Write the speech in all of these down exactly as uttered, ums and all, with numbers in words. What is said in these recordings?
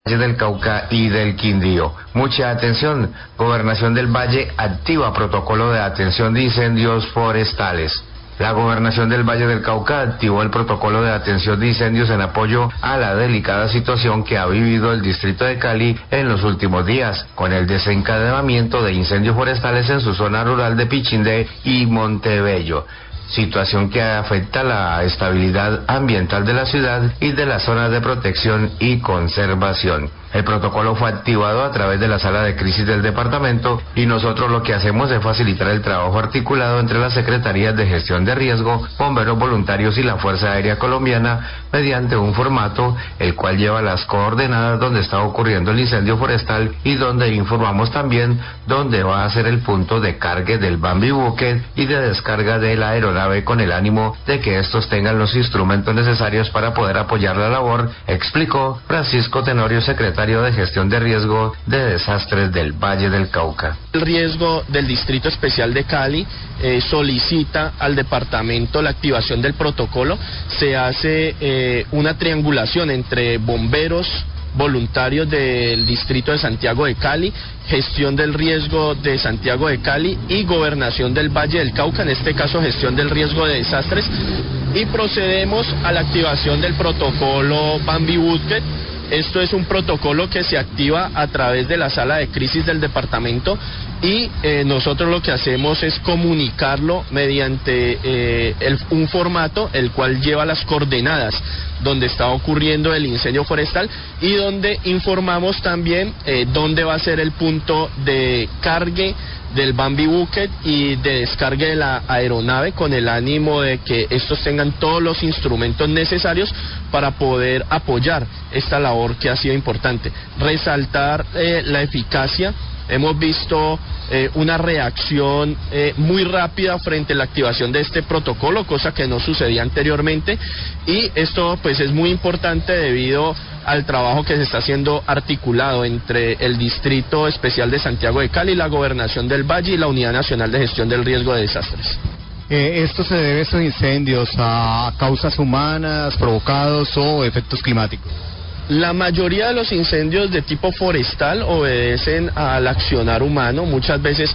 del Cauca y del Quindío. Mucha atención, Gobernación del Valle activa protocolo de atención de incendios forestales. La Gobernación del Valle del Cauca activó el protocolo de atención de incendios en apoyo a la delicada situación que ha vivido el distrito de Cali en los últimos días, con el desencadenamiento de incendios forestales en su zona rural de Pichindé y Montebello. Situación que afecta la estabilidad ambiental de la ciudad y de las zonas de protección y conservación. El protocolo fue activado a través de la sala de crisis del departamento y nosotros lo que hacemos es facilitar el trabajo articulado entre las secretarías de gestión de riesgo, bomberos voluntarios y la Fuerza Aérea Colombiana mediante un formato el cual lleva las coordenadas donde está ocurriendo el incendio forestal y donde informamos también dónde va a ser el punto de cargue del Bambi Bucket y de descarga de la aeronave con el ánimo de que estos tengan los instrumentos necesarios para poder apoyar la labor, explicó Francisco Tenorio, secretario de Gestión de Riesgo de Desastres del Valle del Cauca. El riesgo del Distrito Especial de Cali eh, solicita al departamento la activación del protocolo. Se hace eh, una triangulación entre bomberos voluntarios del Distrito de Santiago de Cali, Gestión del Riesgo de Santiago de Cali y Gobernación del Valle del Cauca, en este caso Gestión del Riesgo de Desastres, y procedemos a la activación del protocolo Bambi Bucket. Esto es un protocolo que se activa a través de la sala de crisis del departamento y eh, nosotros lo que hacemos es comunicarlo mediante eh, el, un formato el cual lleva las coordenadas donde está ocurriendo el incendio forestal y donde informamos también eh, dónde va a ser el punto de cargue del Bambi Bucket y de descarga de la aeronave, con el ánimo de que estos tengan todos los instrumentos necesarios para poder apoyar esta labor que ha sido importante. Resaltar eh, la eficacia. Hemos visto eh, una reacción eh, muy rápida frente a la activación de este protocolo, cosa que no sucedía anteriormente, y esto pues es muy importante debido al trabajo que se está haciendo articulado entre el Distrito Especial de Santiago de Cali, la Gobernación del Valle y la Unidad Nacional de Gestión del Riesgo de Desastres. Eh, ¿Esto se debe, estos incendios, a causas humanas provocados o efectos climáticos? La mayoría de los incendios de tipo forestal obedecen al accionar humano, muchas veces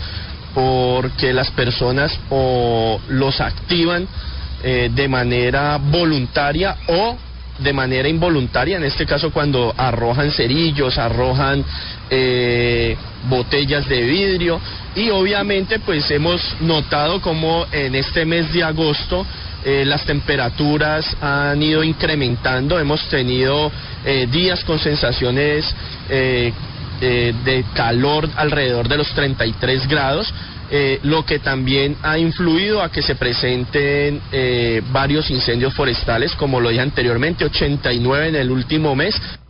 porque las personas o los activan eh, de manera voluntaria o de manera involuntaria, en este caso cuando arrojan cerillos, arrojan eh, botellas de vidrio, y obviamente pues hemos notado como en este mes de agosto Eh, las temperaturas han ido incrementando, hemos tenido eh, días con sensaciones eh, eh, de calor alrededor de los treinta y tres grados, eh, lo que también ha influido a que se presenten eh, varios incendios forestales, como lo dije anteriormente, ochenta y nueve en el último mes.